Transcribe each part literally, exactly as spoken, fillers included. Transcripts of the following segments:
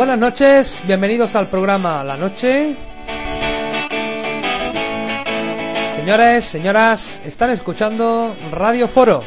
Buenas noches, bienvenidos al programa La Noche. Señores, señoras, están escuchando Radio Foro.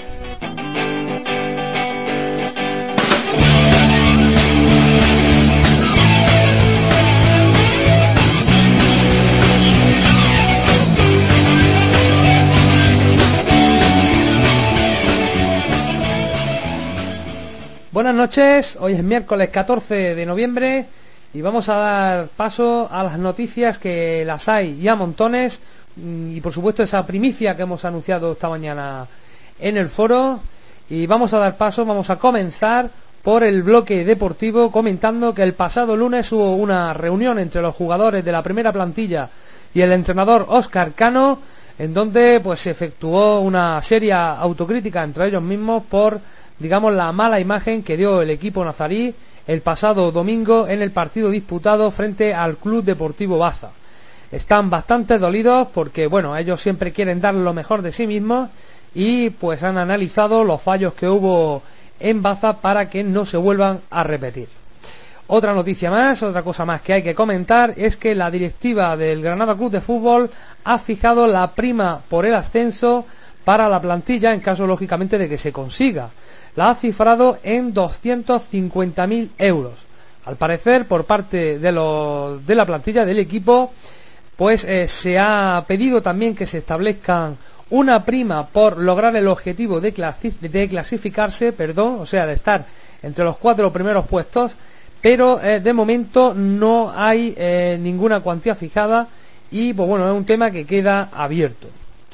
Buenas noches, hoy es miércoles catorce de noviembre y vamos a dar paso a las noticias, que las hay ya montones, y por supuesto esa primicia que hemos anunciado esta mañana en el foro. Y vamos a dar paso, vamos a comenzar por el bloque deportivo, comentando que el pasado lunes hubo una reunión entre los jugadores de la primera plantilla y el entrenador Óscar Cano, en donde pues se efectuó una seria autocrítica entre ellos mismos por, digamos, la mala imagen que dio el equipo nazarí el pasado domingo en el partido disputado frente al Club Deportivo Baza. Están bastante dolidos porque, bueno, ellos siempre quieren dar lo mejor de sí mismos y pues han analizado los fallos que hubo en Baza para que no se vuelvan a repetir. Otra noticia más, otra cosa más que hay que comentar, es que la directiva del Granada Club de Fútbol ha fijado la prima por el ascenso para la plantilla en caso, lógicamente, de que se consiga. La ha cifrado en doscientos cincuenta mil euros. Al parecer, por parte de, los, de la plantilla del equipo, pues eh, se ha pedido también que se establezcan una prima por lograr el objetivo de, clasi- de clasificarse, perdón, o sea, de estar entre los cuatro primeros puestos, pero eh, de momento no hay eh, ninguna cuantía fijada y, pues bueno, es un tema que queda abierto.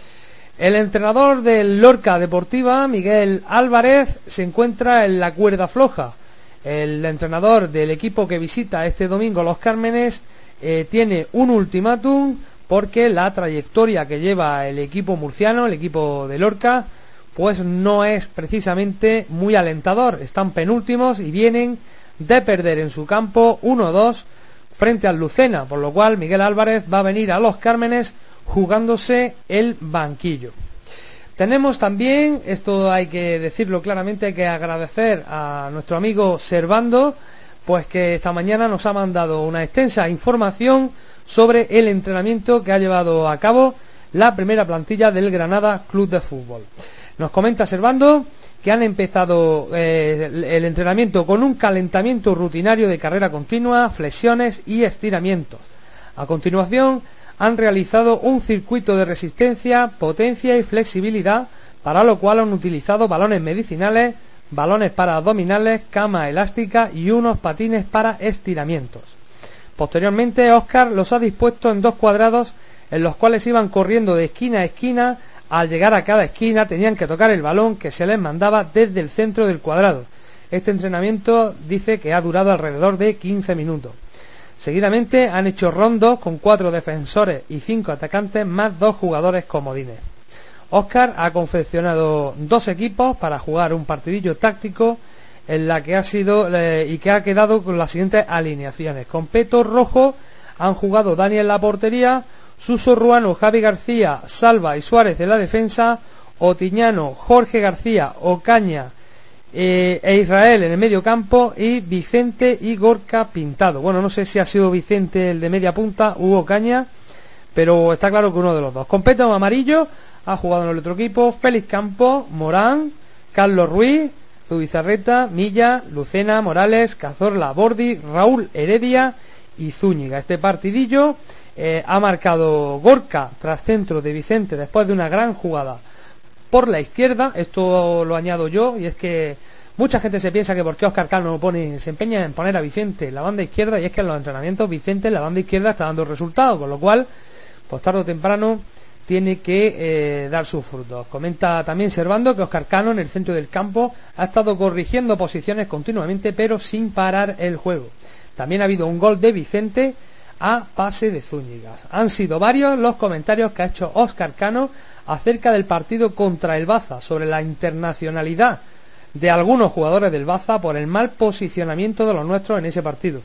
El entrenador del Lorca Deportiva, Miguel Álvarez, se encuentra en la cuerda floja. El entrenador del equipo que visita este domingo Los Cármenes eh, tiene un ultimátum porque la trayectoria que lleva el equipo murciano, el equipo de Lorca, pues no es precisamente muy alentador. Están penúltimos y vienen de perder en su campo uno dos frente al Lucena, por lo cual Miguel Álvarez va a venir a Los Cármenes jugándose el banquillo. Tenemos también, esto hay que decirlo claramente, hay que agradecer a nuestro amigo Servando, pues que esta mañana nos ha mandado una extensa información sobre el entrenamiento que ha llevado a cabo la primera plantilla del Granada Club de Fútbol. Nos comenta Servando que han empezado eh, el entrenamiento con un calentamiento rutinario de carrera continua, flexiones y estiramientos. A continuación, han realizado un circuito de resistencia, potencia y flexibilidad, para lo cual han utilizado balones medicinales, balones para abdominales, cama elástica y unos patines para estiramientos. Posteriormente, Óscar los ha dispuesto en dos cuadrados en los cuales iban corriendo de esquina a esquina. Al llegar a cada esquina tenían que tocar el balón que se les mandaba desde el centro del cuadrado. Este entrenamiento dice que ha durado alrededor de quince minutos. Seguidamente han hecho rondos con cuatro defensores y cinco atacantes más dos jugadores comodines. Óscar ha confeccionado dos equipos para jugar un partidillo táctico en la que ha sido eh, y que ha quedado con las siguientes alineaciones. Con peto rojo han jugado Dani en la portería, Suso Ruano, Javi García, Salva y Suárez en la defensa, Otiñano, Jorge García, Ocaña Eh, e Israel en el medio campo y Vicente y Gorka Pintado. Bueno, no sé si ha sido Vicente el de media punta u Ocaña, pero está claro que uno de los dos. Con peto amarillo ha jugado en el otro equipo Félix Campos, Morán, Carlos Ruiz, Zubizarreta, Milla, Lucena, Morales, Cazorla, Bordi, Raúl Heredia y Zúñiga. Este partidillo eh, ha marcado Gorka tras centro de Vicente después de una gran jugada por la izquierda. Esto lo añado yo, y es que mucha gente se piensa que porque Óscar Cano pone, se empeña en poner a Vicente en la banda izquierda, y es que en los entrenamientos Vicente en la banda izquierda está dando resultados, con lo cual, pues tarde o temprano tiene que eh, dar sus frutos. Comenta también Servando que Óscar Cano en el centro del campo ha estado corrigiendo posiciones continuamente, pero sin parar el juego. También ha habido un gol de Vicente a pase de Zúñigas. Han sido varios los comentarios que ha hecho Óscar Cano acerca del partido contra el Baza, sobre la internacionalidad de algunos jugadores del Baza por el mal posicionamiento de los nuestros en ese partido.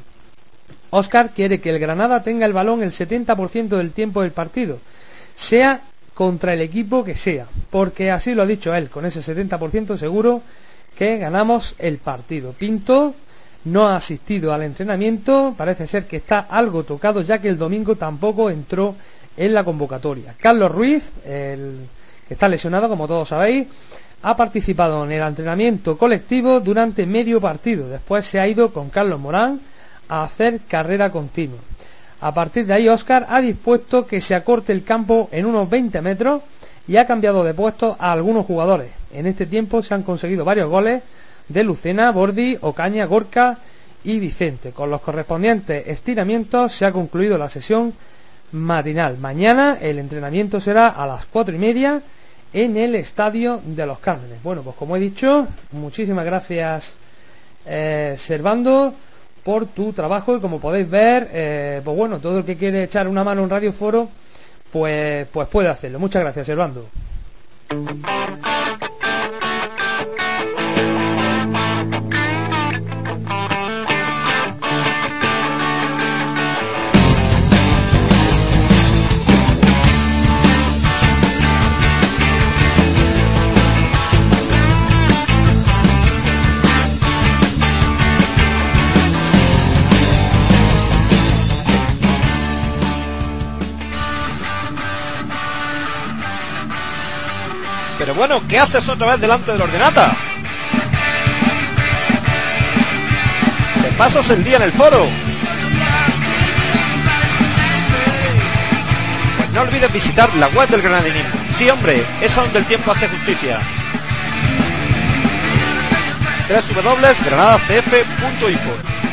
Óscar quiere que el Granada tenga el balón el setenta por ciento del tiempo del partido, sea contra el equipo que sea, porque así lo ha dicho él, con ese setenta por ciento seguro que ganamos el partido. Pinto no ha asistido al entrenamiento, parece ser que está algo tocado, ya que el domingo tampoco entró en la convocatoria. Carlos Ruiz, el que está lesionado, como todos sabéis, ha participado en el entrenamiento colectivo durante medio partido. Después se ha ido con Carlos Morán a hacer carrera continua. A partir de ahí, Óscar ha dispuesto que se acorte el campo en unos veinte metros y ha cambiado de puesto a algunos jugadores. En este tiempo se han conseguido varios goles de Lucena, Bordi, Ocaña, Gorka y Vicente. Con los correspondientes estiramientos se ha concluido la sesión matinal. Mañana el entrenamiento será a las cuatro y media en el Estadio de los Cármenes. Bueno, pues como he dicho, muchísimas gracias, eh, Servando, por tu trabajo, y como podéis ver, eh, pues bueno, todo el que quiere echar una mano en Radio Foro, pues, pues puede hacerlo. Muchas gracias, Servando. Pero bueno, ¿qué haces otra vez delante del ordenata? Te pasas el día en el foro. Pues no olvides visitar la web del Granadinismo. Sí, hombre, es a donde el tiempo hace justicia. doble u doble u doble u punto granada c f punto info.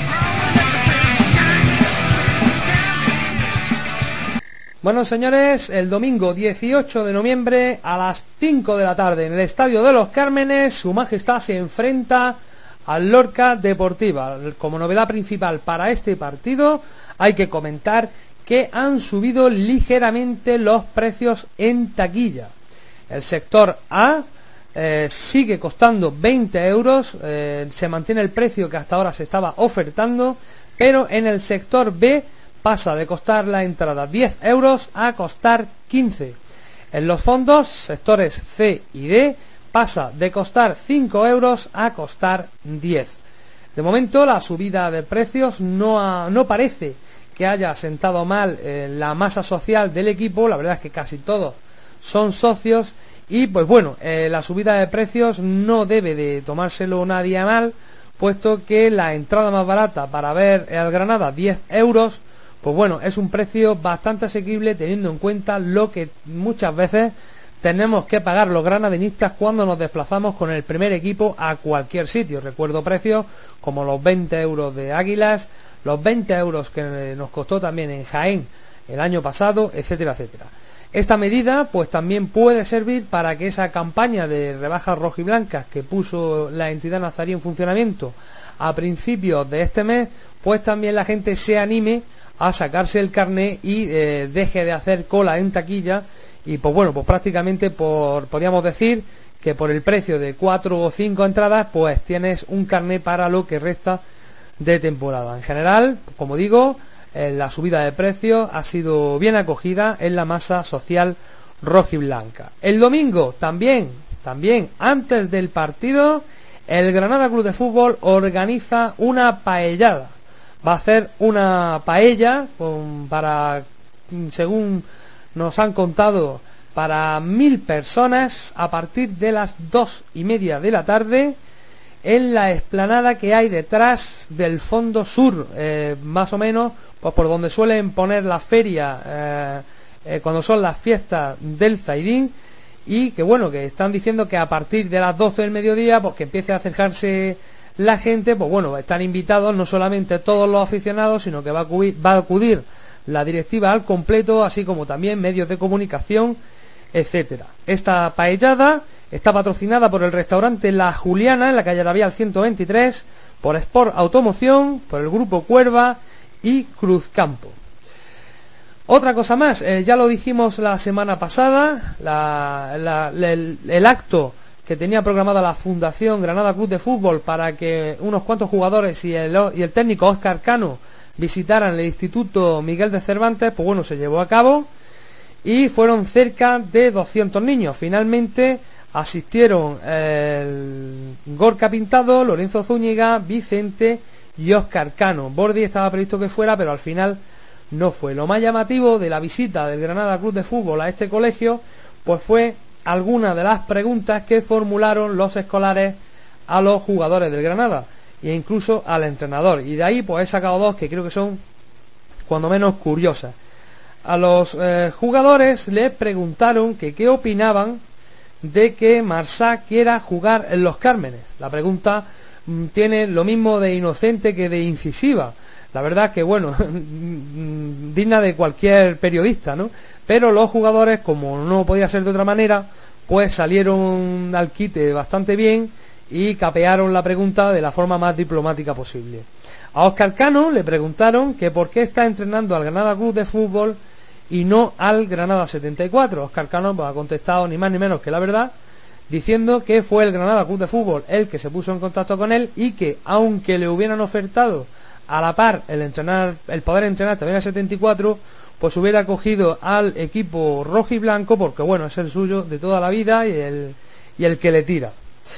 Bueno, señores, el domingo dieciocho de noviembre a las cinco de la tarde en el Estadio de los Cármenes, Su Majestad se enfrenta al Lorca Deportiva. Como novedad principal para este partido, hay que comentar que han subido ligeramente los precios en taquilla. El sector A eh, sigue costando veinte euros, eh, se mantiene el precio que hasta ahora se estaba ofertando, pero en el sector B pasa de costar la entrada diez euros a costar quince. En los fondos, sectores C y D, pasa de costar cinco euros a costar diez. De momento, la subida de precios no, ha, no parece que haya sentado mal eh, la masa social del equipo. La verdad es que casi todos son socios y, pues bueno, eh, la subida de precios no debe de tomárselo nadie a mal, puesto que la entrada más barata para ver al Granada, diez euros, pues bueno, es un precio bastante asequible teniendo en cuenta lo que muchas veces tenemos que pagar los granadinistas cuando nos desplazamos con el primer equipo a cualquier sitio. Recuerdo precios como los veinte euros de Águilas, los veinte euros que nos costó también en Jaén el año pasado, etcétera, etcétera. Esta medida pues también puede servir para que esa campaña de rebajas rojiblancas que puso la entidad nazarí en funcionamiento a principios de este mes, pues también la gente se anime a sacarse el carné y eh, deje de hacer cola en taquilla. Y pues bueno, pues prácticamente por, podríamos decir que por el precio de cuatro o cinco entradas, pues tienes un carné para lo que resta de temporada. En general, como digo, eh, la subida de precios ha sido bien acogida en la masa social rojiblanca. El domingo también, también antes del partido, el Granada Club de Fútbol organiza una paellada. Va a hacer una paella con, para, según nos han contado, para mil personas a partir de las dos y media de la tarde en la explanada que hay detrás del fondo sur, eh, más o menos pues por donde suelen poner la feria eh, eh, cuando son las fiestas del Zaidín, y que bueno, que están diciendo que a partir de las doce del mediodía pues que empiece a acercarse la gente. Pues bueno, están invitados no solamente todos los aficionados, sino que va a acudir, va a acudir la directiva al completo, así como también medios de comunicación, etcétera. Esta paellada está patrocinada por el restaurante La Juliana en la calle Labial ciento veintitrés, por Sport Automoción, por el grupo Cuerva y Cruzcampo. Otra cosa más, eh, ya lo dijimos la semana pasada, la, la, la, el, el acto que tenía programada la Fundación Granada Club de Fútbol para que unos cuantos jugadores y el, y el técnico Óscar Cano visitaran el Instituto Miguel de Cervantes, pues bueno, se llevó a cabo y fueron cerca de doscientos niños. Finalmente asistieron el Gorka Pintado, Lorenzo Zúñiga, Vicente y Óscar Cano. Bordi estaba previsto que fuera, pero al final no fue. Lo más llamativo de la visita del Granada Club de Fútbol a este colegio, pues fue algunas de las preguntas que formularon los escolares a los jugadores del Granada e incluso al entrenador, y de ahí pues he sacado dos que creo que son cuando menos curiosas. A los eh, jugadores les preguntaron que qué opinaban de que Marsá quiera jugar en Los Cármenes. La pregunta mm, tiene lo mismo de inocente que de incisiva. La verdad que bueno, digna de cualquier periodista, ¿no? Pero los jugadores, como no podía ser de otra manera, pues salieron al quite bastante bien y capearon la pregunta de la forma más diplomática posible. A Óscar Cano le preguntaron que por qué está entrenando al Granada Club de Fútbol y no al Granada setenta y cuatro. Óscar Cano pues, ha contestado ni más ni menos que la verdad, diciendo que fue el Granada Club de Fútbol el que se puso en contacto con él y que aunque le hubieran ofertado a la par el entrenar, el poder entrenar también al setenta y cuatro, pues hubiera cogido al equipo rojo y blanco porque bueno, es el suyo de toda la vida y el, y el que le tira.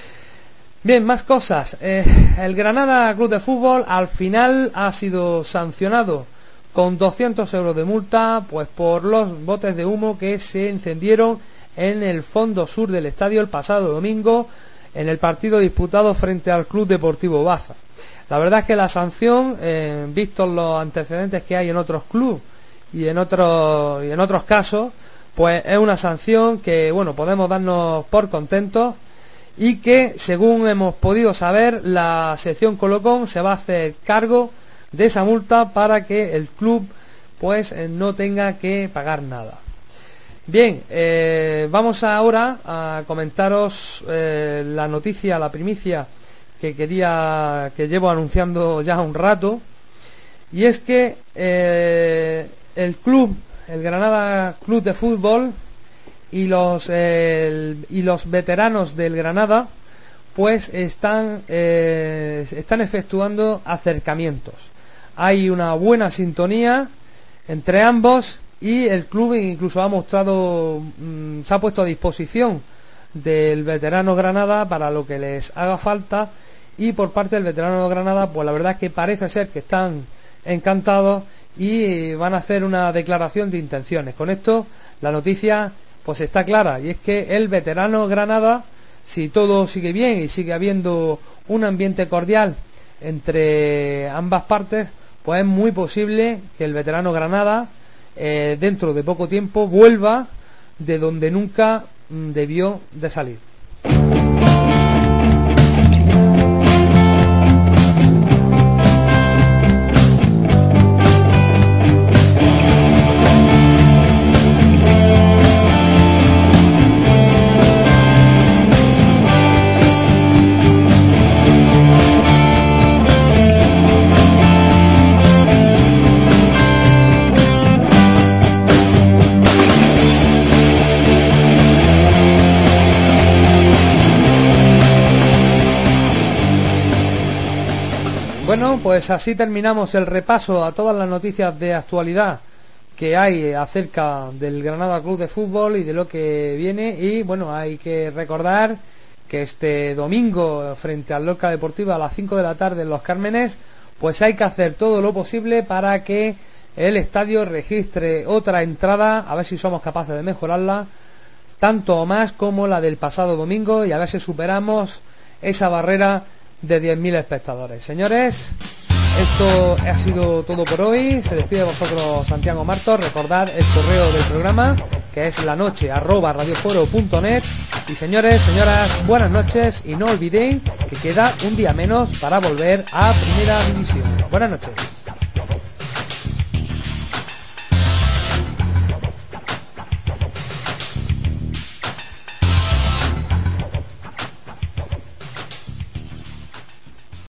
Bien, más cosas. Eh, el Granada Club de Fútbol al final ha sido sancionado con doscientos euros de multa, pues por los botes de humo que se encendieron en el fondo sur del estadio el pasado domingo en el partido disputado frente al Club Deportivo Baza. La verdad es que la sanción, eh, vistos los antecedentes que hay en otros clubes y en otros y en otros casos, pues es una sanción que bueno, podemos darnos por contentos y que según hemos podido saber la sección Colocón se va a hacer cargo de esa multa para que el club pues eh, no tenga que pagar nada. Bien, eh, vamos ahora a comentaros eh, la noticia, la primicia que quería, que llevo anunciando ya un rato, y es que eh, el club, el Granada Club de Fútbol y los eh, el, y los veteranos del Granada pues están eh, están efectuando acercamientos. Hay una buena sintonía entre ambos y el club incluso ha mostrado, mmm, se ha puesto a disposición del veterano Granada para lo que les haga falta, y por parte del veterano Granada pues la verdad es que parece ser que están encantados y van a hacer una declaración de intenciones. Con esto la noticia pues está clara, y es que el veterano Granada, si todo sigue bien y sigue habiendo un ambiente cordial entre ambas partes, pues es muy posible que el veterano Granada eh, dentro de poco tiempo vuelva de donde nunca mm, debió de salir. Bueno, pues así terminamos el repaso a todas las noticias de actualidad que hay acerca del Granada Club de Fútbol y de lo que viene. Y bueno, hay que recordar que este domingo frente al Lorca Deportiva a las cinco de la tarde en Los Cármenes, pues hay que hacer todo lo posible para que el estadio registre otra entrada, a ver si somos capaces de mejorarla tanto o más como la del pasado domingo, y a ver si superamos esa barrera de diez mil espectadores. Señores, esto ha sido todo por hoy. Se despide de vosotros Santiago Martos. Recordad el correo del programa, que es la noche arroba radioforo punto net. Y señores, señoras, buenas noches, y no olvidéis que queda un día menos para volver a Primera División. Buenas noches.